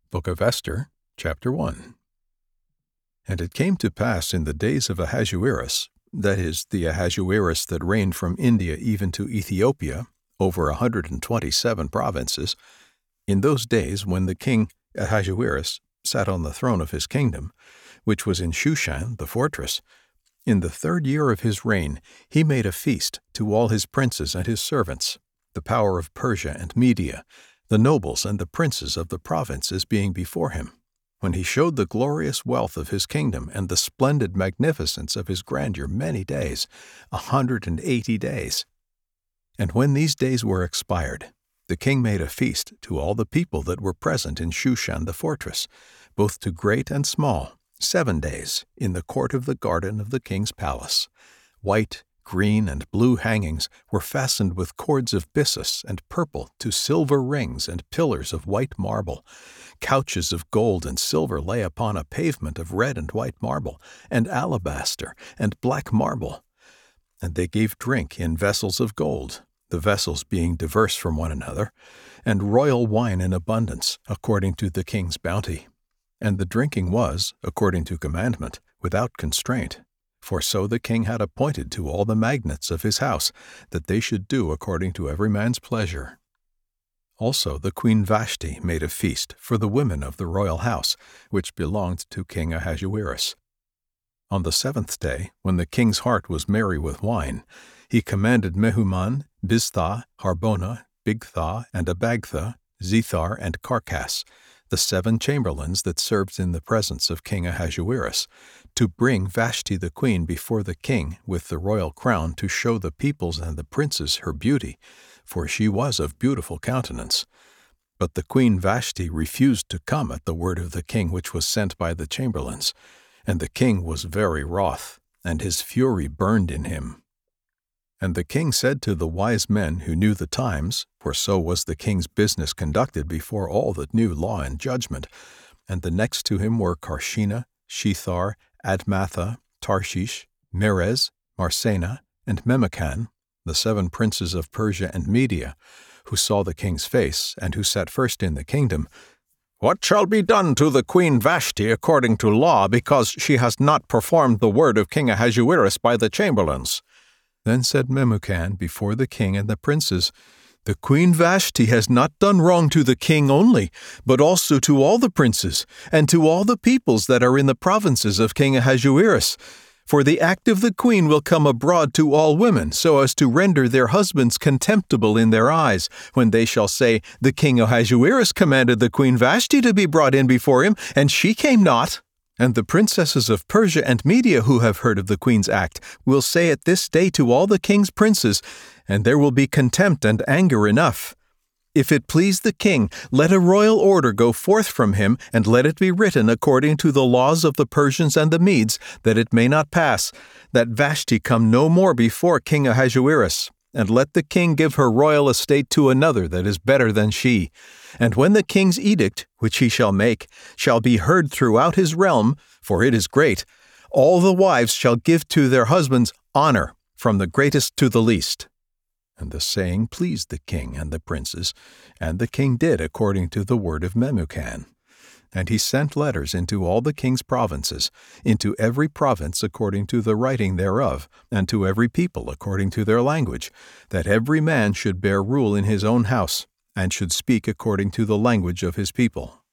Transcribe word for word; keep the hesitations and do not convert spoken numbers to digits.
Book of Esther, chapter one. And it came to pass in the days of Ahasuerus, that is, the Ahasuerus that reigned from India even to Ethiopia, over a hundred and twenty-seven provinces, in those days when the king Ahasuerus sat on the throne of his kingdom, which was in Shushan the fortress, in the third year of his reign he made a feast to all his princes and his servants, the power of Persia and Media, the nobles and the princes of the provinces being before him, when he showed the glorious wealth of his kingdom and the splendid magnificence of his grandeur many days, a hundred and eighty days. And when these days were expired, the king made a feast to all the people that were present in Shushan the fortress, both to great and small, seven days, in the court of the garden of the king's palace. White, green, and blue hangings were fastened with cords of byssus and purple to silver rings and pillars of white marble. Couches of gold and silver lay upon a pavement of red and white marble, and alabaster, and black marble. And they gave drink in vessels of gold, the vessels being diverse from one another, and royal wine in abundance, according to the king's bounty. And the drinking was, according to commandment, without constraint. For so the king had appointed to all the magnates of his house, that they should do according to every man's pleasure. Also the queen Vashti made a feast for the women of the royal house, which belonged to King Ahasuerus. On the seventh day, when the king's heart was merry with wine, he commanded Mehuman, Biztha, Harbona, Bigtha, and Abagtha, Zethar, and Carcass, the seven chamberlains that served in the presence of King Ahasuerus, to bring Vashti the queen before the king with the royal crown to show the peoples and the princes her beauty, for she was of beautiful countenance. But the queen Vashti refused to come at the word of the king which was sent by the chamberlains, and the king was very wroth, and his fury burned in him. And the king said to the wise men who knew the times, for so was the king's business conducted before all that knew law and judgment, and the next to him were Carshena, Shethar, Admatha, Tarshish, Merez, Marsena, and Memucan, the seven princes of Persia and Media, who saw the king's face, and who sat first in the kingdom. What shall be done to the queen Vashti according to law, because she has not performed the word of King Ahasuerus by the chamberlains? Then said Memucan before the king and the princes, The queen Vashti has not done wrong to the king only, but also to all the princes, and to all the peoples that are in the provinces of King Ahasuerus. For the act of the queen will come abroad to all women, so as to render their husbands contemptible in their eyes, when they shall say, The king Ahasuerus commanded the queen Vashti to be brought in before him, and she came not. And the princesses of Persia and Media who have heard of the queen's act will say it this day to all the king's princes, and there will be contempt and anger enough. If it please the king, let a royal order go forth from him, and let it be written according to the laws of the Persians and the Medes, that it may not pass, that Vashti come no more before King Ahasuerus. And let the king give her royal estate to another that is better than she. And when the king's edict, which he shall make, shall be heard throughout his realm, for it is great, all the wives shall give to their husbands honor, from the greatest to the least. And the saying pleased the king and the princes, and the king did according to the word of Memucan. And he sent letters into all the king's provinces, into every province according to the writing thereof, and to every people according to their language, that every man should bear rule in his own house, and should speak according to the language of his people.